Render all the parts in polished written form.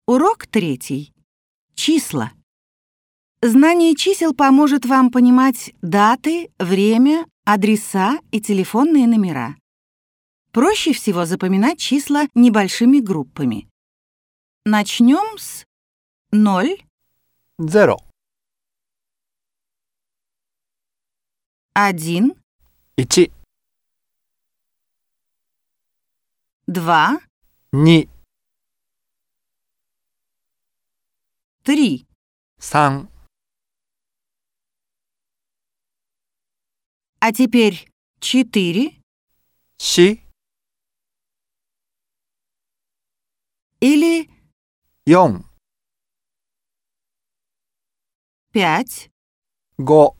Урок 3. Числа. Знание чисел поможет вам понимать даты, время, адреса и телефонные номера. Проще всего запоминать числа небольшими группами. Начнем с 0, 0、 1, 1、 2, 2、 3, 3、 а теперь 4 4、 или 4、 5, 5、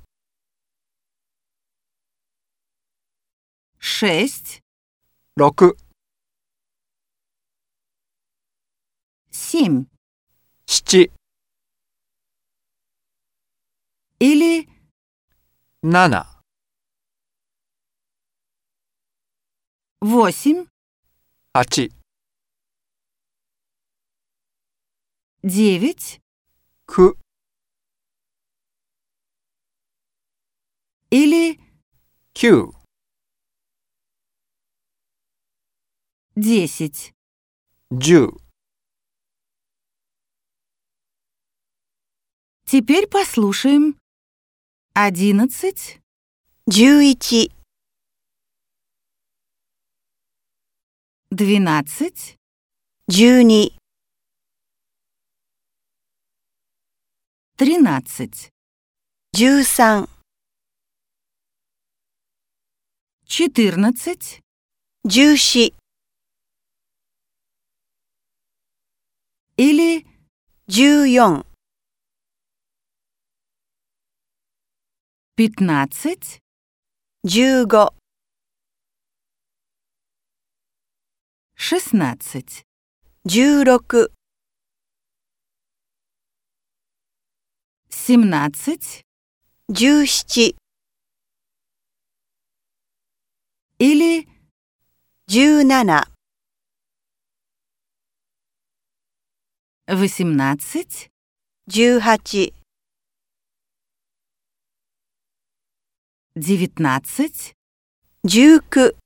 6, 6、 7 7、 или 7、 8, 8、 9 9、 или 9、 10. 10。 Теперь послушаем. 11, 11、 12, 12、 13, 13、 14, 14、 или 14、 15, 15、 16, 16、 17 17、 или 17、 18, 18、 19, 19、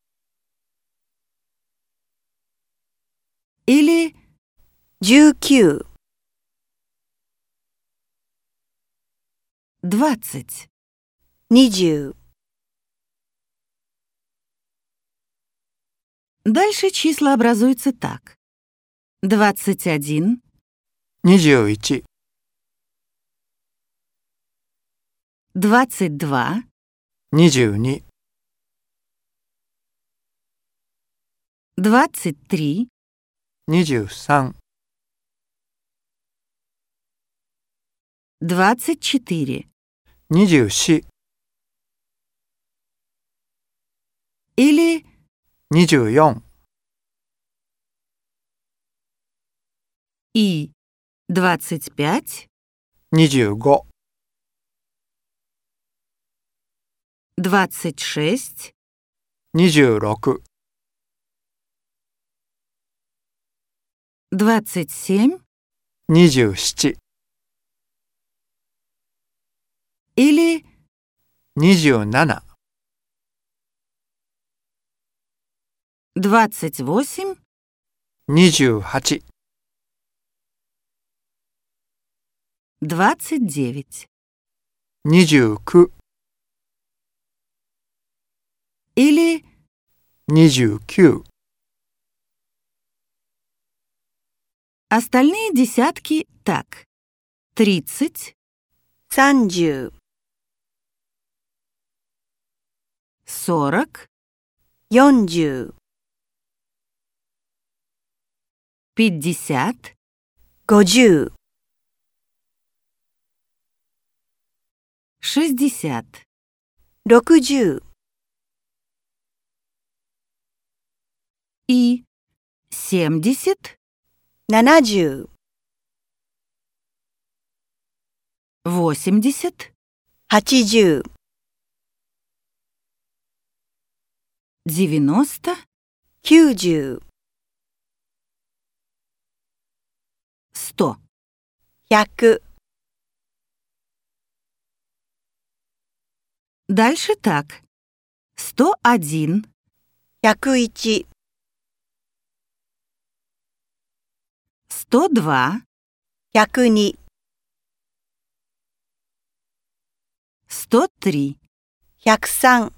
или 19、 20. 20。 Дальше числа образуются так. 21, 21、 22, 22、 23, 23、 24 24、 или 24、 и 25, 25、 26, 26、 27 27、 или 27、 28, 28、 29 29、 или 29。 остальные десятки так. 30, 30、 40, 40、 50, 50、 60, 60、 и 70, 70、 80, 80、 90, 90、 100. 100、 Дальше так. 101, 101、 102, 102、 103, 103、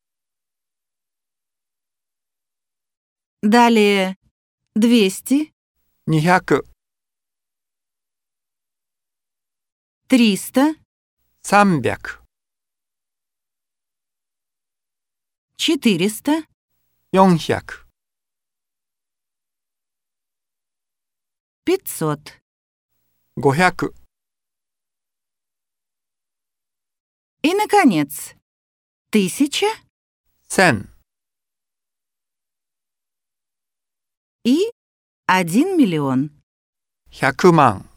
далее 200, 200、 300, 300、 400, 400、 500. 500、 И, наконец, 1000 1000、 и 1 миллион. 100万。